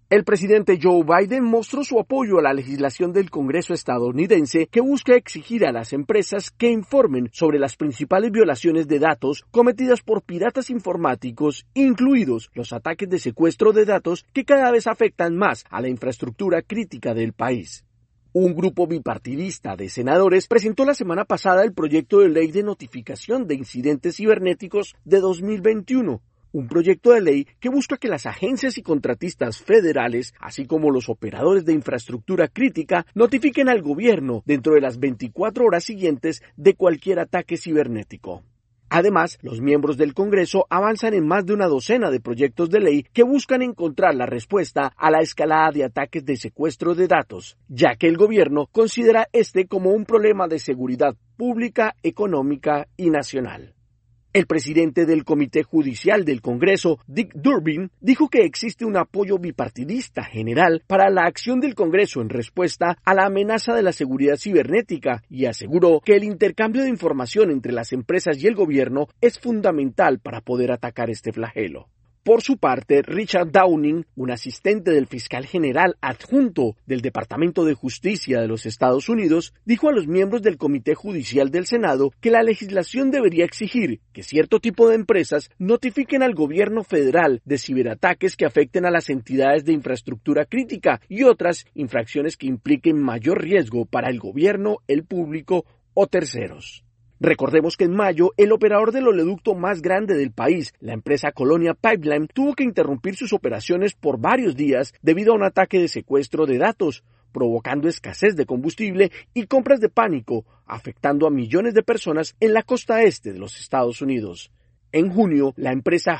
El presidente Joe Biden mostró su apoyo a la legislación del Congreso estadounidense que busca exigir a las empresas que informen sobre las principales violaciones de datos cometidas por piratas informáticos, incluidos los ataques de secuestro de datos que cada vez afectan más a la infraestructura crítica del país. Un grupo bipartidista de senadores presentó la semana pasada el proyecto de ley de notificación de incidentes cibernéticos de 2021. Un proyecto de ley que busca que las agencias y contratistas federales, así como los operadores de infraestructura crítica, notifiquen al gobierno dentro de las 24 horas siguientes de cualquier ataque cibernético. Además, los miembros del Congreso avanzan en más de una docena de proyectos de ley que buscan encontrar la respuesta a la escalada de ataques de secuestro de datos, ya que el gobierno considera este como un problema de seguridad pública, económica y nacional. El presidente del Comité Judicial del Congreso, Dick Durbin, dijo que existe un apoyo bipartidista general para la acción del Congreso en respuesta a la amenaza de la seguridad cibernética y aseguró que el intercambio de información entre las empresas y el gobierno es fundamental para poder atacar este flagelo. Por su parte, Richard Downing, un asistente del fiscal general adjunto del Departamento de Justicia de los Estados Unidos, dijo a los miembros del Comité Judicial del Senado que la legislación debería exigir que cierto tipo de empresas notifiquen al gobierno federal de ciberataques que afecten a las entidades de infraestructura crítica y otras infracciones que impliquen mayor riesgo para el gobierno, el público o terceros. Recordemos que en mayo, el operador del oleoducto más grande del país, la empresa Colonial Pipeline, tuvo que interrumpir sus operaciones por varios días debido a un ataque de secuestro de datos, provocando escasez de combustible y compras de pánico, afectando a millones de personas en la costa este de los Estados Unidos. En junio, la empresa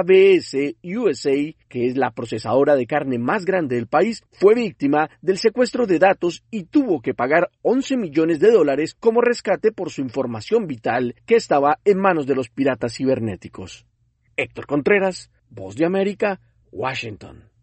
JBS USA, que es la procesadora de carne más grande del país, fue víctima del secuestro de datos y tuvo que pagar $11 millones como rescate por su información vital que estaba en manos de los piratas cibernéticos. Héctor Contreras, Voz de América, Washington.